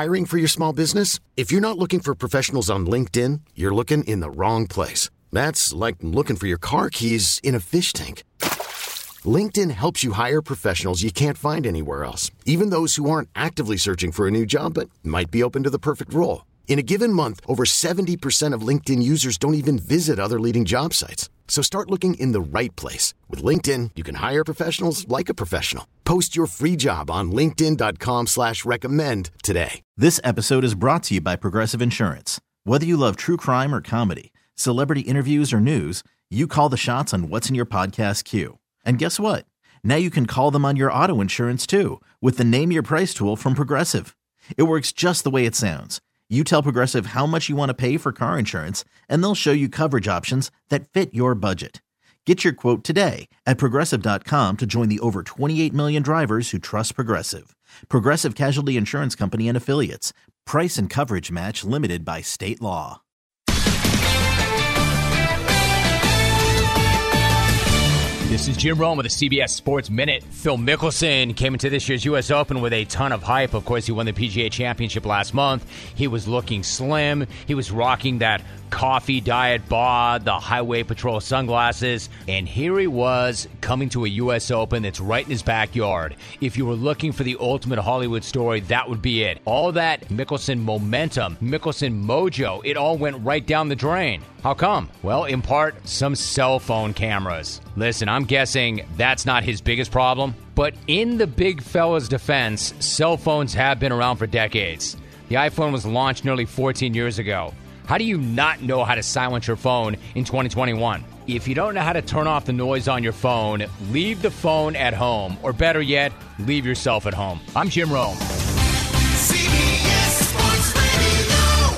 Hiring for your small business? If you're not looking for professionals on LinkedIn, you're looking in the wrong place. That's like looking for your car keys in a fish tank. LinkedIn helps you hire professionals you can't find anywhere else, even those who aren't actively searching for a new job but might be open to the perfect role. In a given month, over 70% of LinkedIn users don't even visit other leading job sites. So start looking in the right place. With LinkedIn, you can hire professionals like a professional. Post your free job on linkedin.com/recommend today. This episode is brought to you by Progressive Insurance. Whether you love true crime or comedy, celebrity interviews or news, you call the shots on what's in your podcast queue. And guess what? Now you can call them on your auto insurance too with the Name Your Price tool from Progressive. It works just the way it sounds. You tell Progressive how much you want to pay for car insurance, and they'll show you coverage options that fit your budget. Get your quote today at Progressive.com to join the over 28 million drivers who trust Progressive. Progressive Casualty Insurance Company and Affiliates. Price and coverage match limited by state law. This is Jim Rome with the CBS Sports Minute. Phil Mickelson came into this year's U.S. Open with a ton of hype. Of course, he won the PGA Championship last month. He was looking slim. He was rocking that coffee diet bod, the Highway Patrol sunglasses, and here he was coming to a U.S. Open that's right in his backyard. If you were looking for the ultimate Hollywood story, that would be it. All that Mickelson momentum, Mickelson mojo, it all went right down the drain. How come? Well, in part, some cell phone cameras. Listen, I'm guessing that's not his biggest problem, but in the big fella's defense, cell phones have been around for decades. The iPhone was launched nearly 14 years ago. How do you not know how to silence your phone in 2021? If you don't know how to turn off the noise on your phone, leave the phone at home, or better yet, leave yourself at home. I'm Jim Rome. CBS Sports Radio.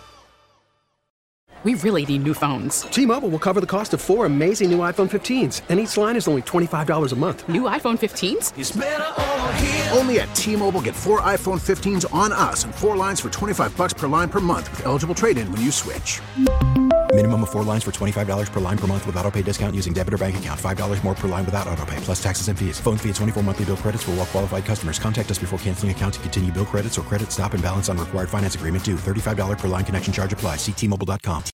We really need new phones. T-Mobile will cover the cost of 4 amazing new iPhone 15s, and each line is only $25 a month. New iPhone 15s? It's better over here. Only at T-Mobile, get 4 iPhone 15s on us and 4 lines for $25 per line per month with eligible trade-in when you switch. Minimum of 4 lines for $25 per line per month with autopay discount using debit or bank account. $5 more per line without autopay, plus taxes and fees. Phone fee at 24 monthly bill credits for well-qualified customers. Contact us before canceling account to continue bill credits or credit stop and balance on required finance agreement due. $35 per line connection charge applies. See T-Mobile.com.